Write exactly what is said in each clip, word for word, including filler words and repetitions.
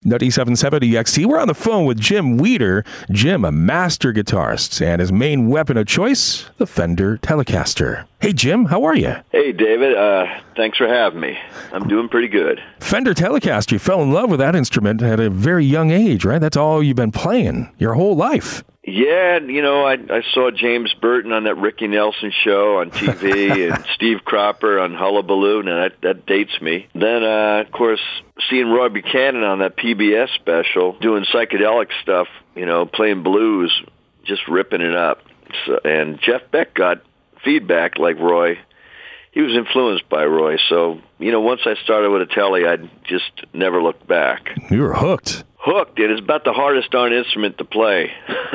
ninety-seven point seven E X T. We're on the phone with Jim Wieder. Jim, a master guitarist, and his main weapon of choice, the Fender Telecaster. Hey, Jim, how are you? Hey, David. Uh, thanks for having me. I'm doing pretty good. Fender Telecaster, you fell in love with that instrument at a very young age, right? That's all you've been playing your whole life. Yeah, you know, I, I saw James Burton on that Ricky Nelson show on T V and Steve Cropper on Hullabaloo, and that, that dates me. Then, uh, of course, seeing Roy Buchanan on that P B S special, doing psychedelic stuff, you know, playing blues, just ripping it up. So, and Jeff Beck got feedback like Roy. He was influenced by Roy. So, you know, once I started with a Tele, I just never looked back. You were hooked. Hooked. It is about the hardest darn instrument to play.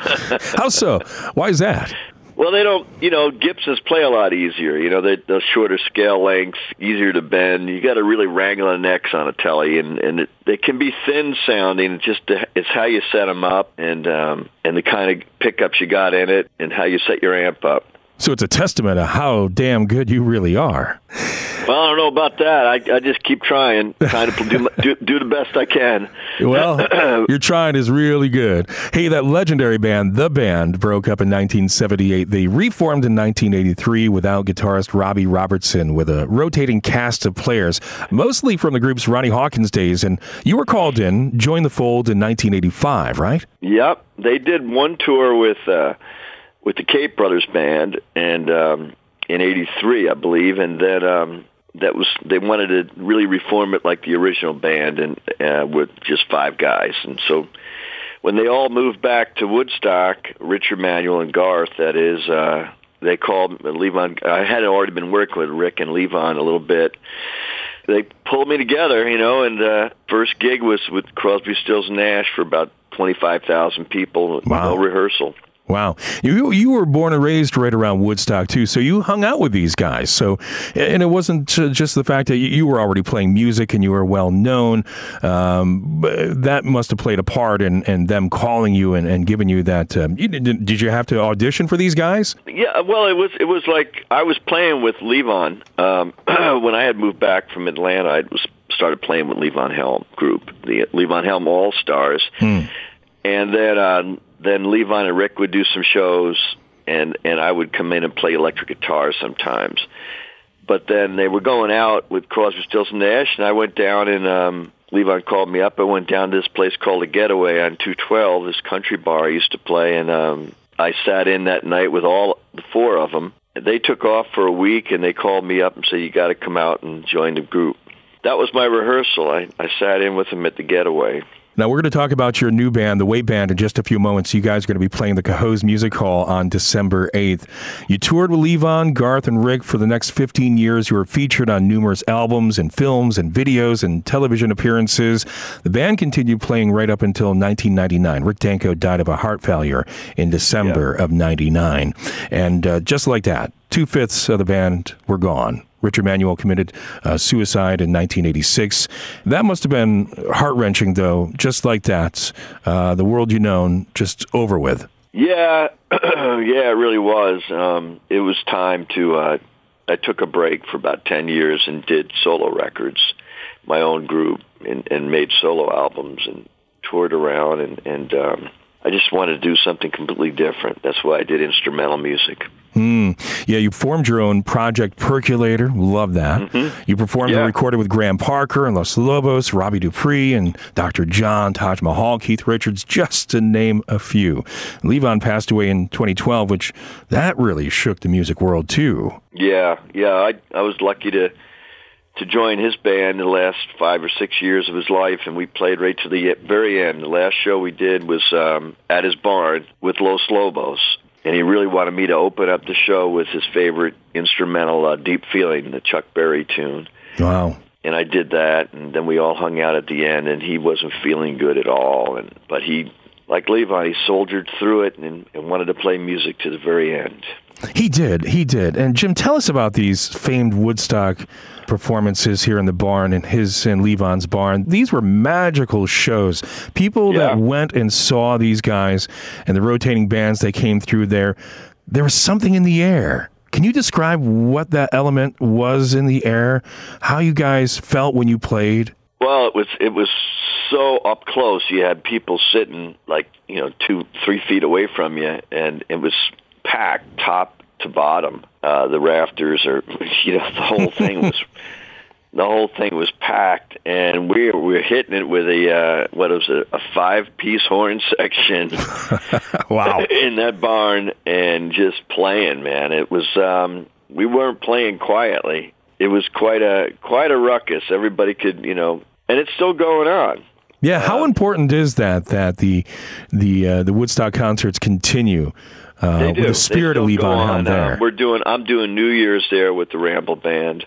How so? Why is that? Well, they don't, you know, Gibsons play a lot easier. You know, they, they're shorter scale lengths, easier to bend. You got to really wrangle the necks on a Tele, and and it, they can be thin sounding. It's just it's how you set them up, and um, and the kind of pickups you got in it, and how you set your amp up. So it's a testament of how damn good you really are. Well, I don't know about that. I, I just keep trying, trying to do, do, do the best I can. Well, your trying is really good. Hey, that legendary band, The Band, broke up in nineteen seventy-eight. They reformed in nineteen eighty-three without guitarist Robbie Robertson, with a rotating cast of players, mostly from the group's Ronnie Hawkins days. And you were called in, joined the fold in nineteen eighty-five, right? Yep. They did one tour with uh, with the Cape Brothers Band, and um, in eighty-three, I believe, and then um, that was they wanted to really reform it like the original band, and uh, with just five guys. And so when they all moved back to Woodstock, Richard Manuel and Garth, that is, uh, they called Levon. I had already been working with Rick and Levon a little bit. They pulled me together, you know, and uh, first gig was with Crosby, Stills, and Nash for about twenty-five thousand people, wow. No rehearsal. Wow. You you were born and raised right around Woodstock, too, so you hung out with these guys. So, and it wasn't just the fact that you were already playing music and you were well-known. Um, that must have played a part in, in them calling you and, and giving you that. Um, you, did, did you have to audition for these guys? Yeah, well, it was it was like I was playing with Levon. Um, when I had moved back from Atlanta, I was started playing with Levon Helm group, the Levon Helm All-Stars. Hmm. And then uh, then Levon and Rick would do some shows, and, and I would come in and play electric guitar sometimes. But then they were going out with Crosby, Stills, and Nash, and I went down, and um, Levon called me up. I went down to this place called The Getaway on two twelve, this country bar I used to play, and um, I sat in that night with all the four of them. They took off for a week, and they called me up and said, you got to come out and join the group. That was my rehearsal. I, I sat in with them at The Getaway. Now, we're going to talk about your new band, the Weight Band, in just a few moments. You guys are going to be playing the Cahoes Music Hall on December eighth. You toured with Levon, Garth, and Rick for the next fifteen years. You were featured on numerous albums and films and videos and television appearances. The band continued playing right up until nineteen ninety-nine. Rick Danko died of a heart failure in December yeah. of ninety-nine. And uh, just like that, two-fifths of the band were gone. Richard Manuel committed uh, suicide in nineteen eighty-six. That must have been heart-wrenching, though, just like that. Uh, the world you known, just over with. Yeah, yeah, it really was. Um, it was time to, uh, I took a break for about ten years and did solo records, my own group, and, and made solo albums and toured around, and, and um, I just wanted to do something completely different. That's why I did instrumental music. Mm. Yeah, you formed your own Project Percolator. Love that. Mm-hmm. You performed yeah. and recorded with Graham Parker and Los Lobos, Robbie Dupree, and Doctor John, Taj Mahal, Keith Richards, just to name a few. Levon passed away in twenty twelve, which that really shook the music world, too. Yeah, yeah. I I was lucky to to join his band in the last five or six years of his life, and we played right to the very end. The last show we did was um, at his barn with Los Lobos. And he really wanted me to open up the show with his favorite instrumental, uh, Deep Feeling, the Chuck Berry tune. Wow. And I did that, and then we all hung out at the end, and he wasn't feeling good at all. And But he, like Levon, he soldiered through it and, and wanted to play music to the very end. He did, he did. And Jim, tell us about these famed Woodstock performances here in the barn, and his and Levon's barn. These were magical shows. People yeah. that went and saw these guys and the rotating bands that came through there, there was something in the air. Can you describe what that element was in the air? How you guys felt when you played? Well, it was it was so up close. You had people sitting like, you know, two, three feet away from you, and it was packed top to bottom. Uh, the rafters are, you know, the whole thing was, the whole thing was packed, and we were, we were hitting it with a, uh, what was it, a five-piece horn section. Wow. In that barn, and just playing, man. It was, um, we weren't playing quietly. It was quite a, quite a ruckus. Everybody could, you know, and it's still going on. Yeah, how uh, important is that, that the, the, uh, the Woodstock concerts continue? Uh, they do. With the spirit of Levon Helm there. Uh, we're doing. I'm doing New Year's there with the Ramble Band,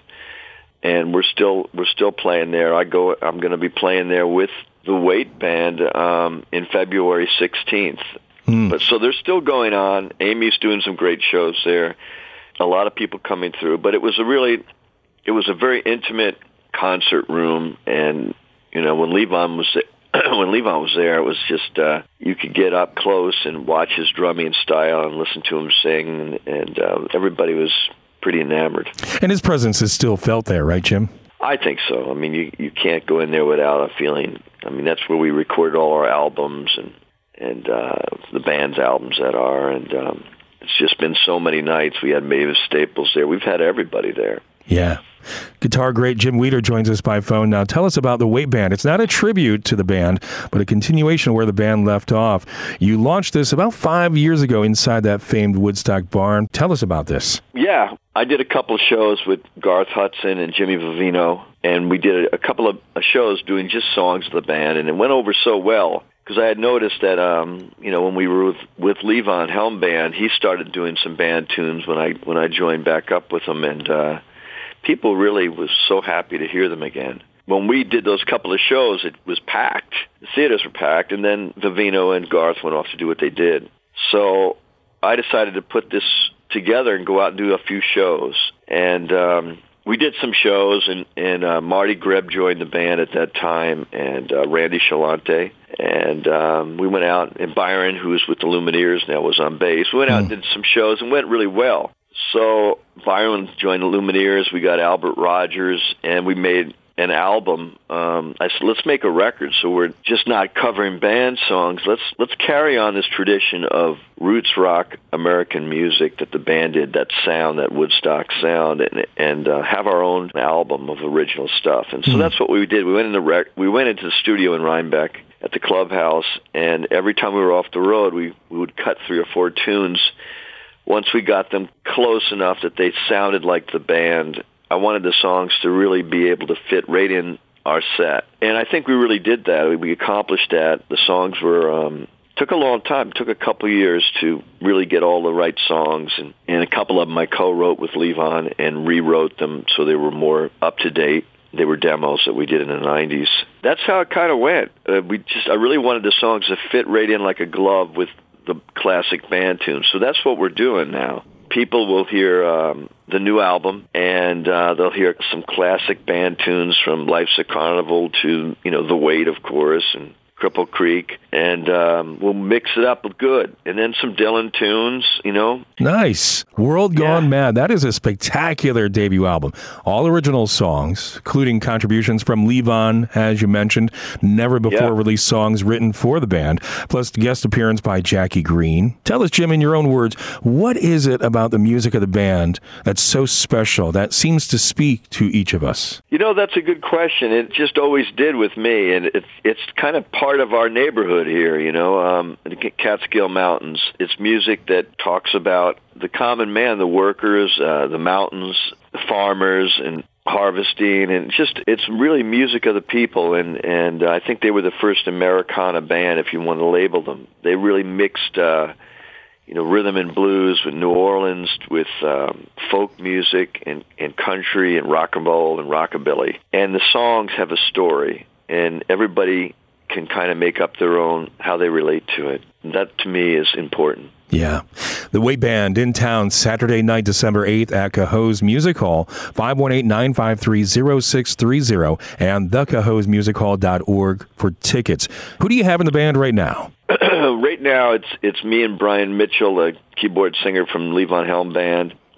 and we're still we're still playing there. I go. I'm going to be playing there with the Weight Band um, in February sixteenth. Mm. But so they're still going on. Amy's doing some great shows there. A lot of people coming through. But it was a really, it was a very intimate concert room, and you know when Levon was. When Levon was there, it was just, uh, you could get up close and watch his drumming style and listen to him sing, and, and uh, everybody was pretty enamored. And his presence is still felt there, right, Jim? I think so. I mean, you, you can't go in there without a feeling. I mean, that's where we recorded all our albums and, and uh, the band's albums that are, and um, it's just been so many nights. We had Mavis Staples there. We've had everybody there. Yeah. Guitar great Jim Wieder joins us by phone now. Tell us about the Weight Band. It's not a tribute to the band, but a continuation of where the band left off. You launched this about five years ago inside that famed Woodstock barn. Tell us about this. Yeah, I did a couple of shows with Garth Hudson and Jimmy Vivino, and we did a couple of shows doing just songs of the band, and it went over so well. Because I had noticed that, um, you know, when we were with, with Levon Helm Band, he started doing some band tunes when I when I joined back up with him, and uh, people really was so happy to hear them again. When we did those couple of shows, it was packed. The theaters were packed, and then Vivino and Garth went off to do what they did. So I decided to put this together and go out and do a few shows. And um, we did some shows, and, and uh, Marty Greb joined the band at that time, and uh, Randy Shalante. And um, we went out, and Byron, who's with the Lumineers now, was on bass. We went out mm. and did some shows, and went really well. So Byron joined the Lumineers. We got Albert Rogers, and we made an album. Um, I said, let's make a record, so we're just not covering band songs. Let's let's carry on this tradition of roots rock American music that the band did, that sound, that Woodstock sound, and and uh, have our own album of original stuff. And so mm. that's what we did. We went into rec- we went into the studio in Rhinebeck at the Clubhouse, and every time we were off the road, we, we would cut three or four tunes. Once we got them close enough that they sounded like the band, I wanted the songs to really be able to fit right in our set. And I think we really did that. We accomplished that. The songs were, um, took a long time. It took a couple of years to really get all the right songs. And, and a couple of them I co-wrote with Levon and rewrote them so they were more up-to-date. They were demos that we did in the nineties. That's how it kind of went. Uh, we just, I really wanted the songs to fit right in like a glove with the classic band tunes. So that's what we're doing now. People will hear um, the new album, and uh, they'll hear some classic band tunes from Life's a Carnival to, you know, The Weight, of course, and Cripple Creek, and um, we'll mix it up with good. And then some Dylan tunes, you know. Nice. World Gone yeah. Mad. That is a spectacular debut album. All original songs, including contributions from Levon, as you mentioned, never before yeah. released songs written for the band, plus the guest appearance by Jackie Green. Tell us, Jim, in your own words, what is it about the music of the band that's so special, that seems to speak to each of us? You know, that's a good question. It just always did with me, and it's, it's kind of part of our neighborhood here, you know, um, the Catskill Mountains. It's music that talks about the common man, the workers, uh, the mountains, the farmers, and harvesting, and just it's really music of the people. And and uh, I think they were the first Americana band, if you want to label them. They really mixed, uh, you know, rhythm and blues with New Orleans, with um, folk music and, and country and rock and roll and rockabilly. And the songs have a story, and everybody can kind of make up their own, how they relate to it. And that, to me, is important. Yeah. The Weight Band in town Saturday night, December eighth at Cahoe's Music Hall, five one eight, nine five three, zero six three zero, and the cahoes music hall dot org for tickets. Who do you have in the band right now? Right now, it's it's me and Brian Mitchell, a keyboard singer from Levon Helm Band.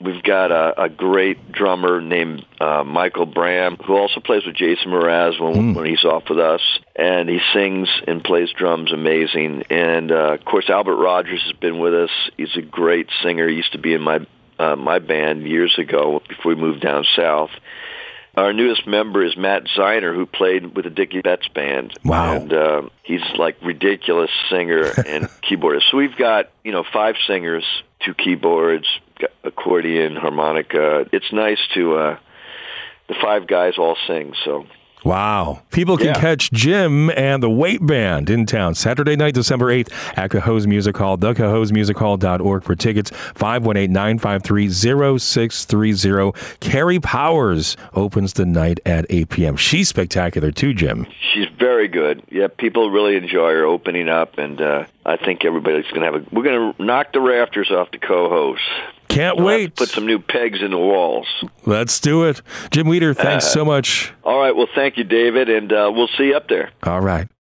we've got a, a great drummer named uh, Michael Bram, who also plays with Jason Mraz when, mm. when he's off with us. And he sings and plays drums amazing. And, uh, of course, Albert Rogers has been with us. He's a great singer. He used to be in my uh, my band years ago before we moved down south. Our newest member is Matt Ziner, who played with the Dickie Betts Band. Wow. And uh, he's like ridiculous singer and keyboardist. So we've got, you know, five singers, two keyboards, accordion, harmonica. It's nice to, uh, the five guys all sing, so... Wow. People can yeah. catch Jim and the Weight Band in town Saturday night, December eighth at Cohoes Music Hall. the cohoes music hall dot org for tickets. five one eight, nine five three, zero six three zero. Carrie Powers opens the night at eight p.m. She's spectacular too, Jim. She's very good. Yeah, people really enjoy her opening up, and uh, I think everybody's going to have a... We're going to knock the rafters off the Cohoes. Can't we'll wait. Put some new pegs in the walls. Let's do it. Jim Wieder, thanks uh, so much. All right. Well, thank you, David, and uh, we'll see you up there. All right.